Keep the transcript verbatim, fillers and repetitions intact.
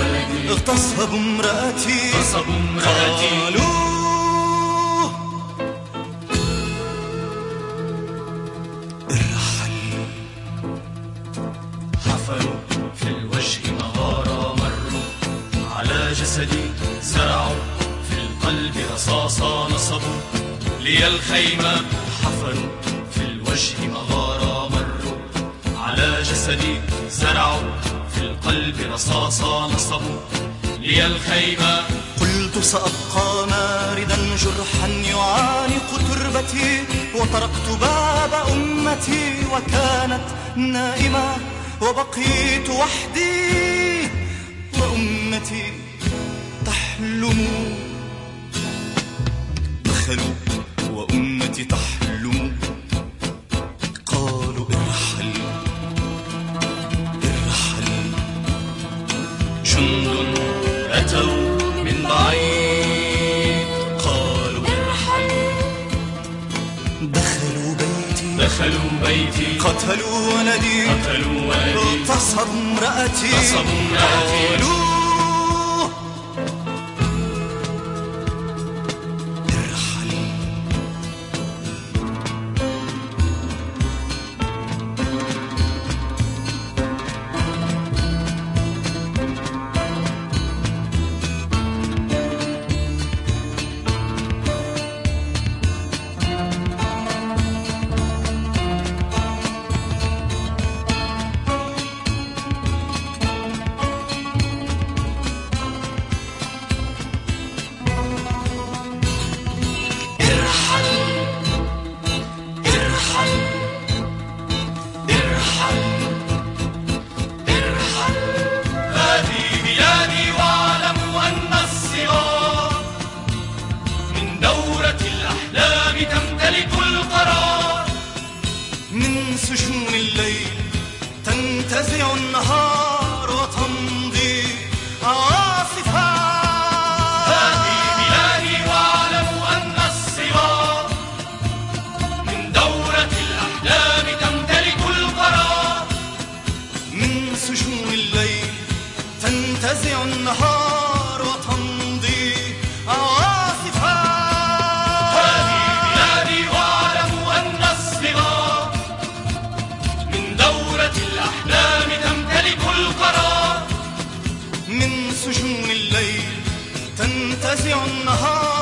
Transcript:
ولدي اغتصبوا امرأتي اغتصبوا امرأتي قالوا ارحل. حفروا في الوجه مغارة، مروا على جسدي زرعوا في القلب رصاصة، نصبوا لي الخيمة. حفروا في الوجه مغارة، مروا على جسدي زرعوا في القلب رصاصة، نصبوا لي الخيمة. قلت سأبقى ماردا جرحا يعانق تربتي، وطرقت باب أمتي وكانت نائمة، وبقيت وحدي وأمتي تحلم. دخلوا وأمتي تحلم، قالوا ارحل ارحل. جند أتوا من بعيد، قالوا ارحل. دخلوا بيتي دخلوا بيتي، قتلوا ولدي قتلوا ولدي اغتصبوا امرأتي اغتصبوا امرأتي. قالوا من سجون الليل تنتزع النهار وتمضي عاصفا. هذه بلادي واعلم أن الصغار من دورة الأحلام تمتلك القرار. من سجون الليل تنتزع النهار وتمضي عاصفا. هذه بلادي واعلم أن الصغار من دورة الأحلام تمتلك القرار. من سجون الليل تنتزع النهار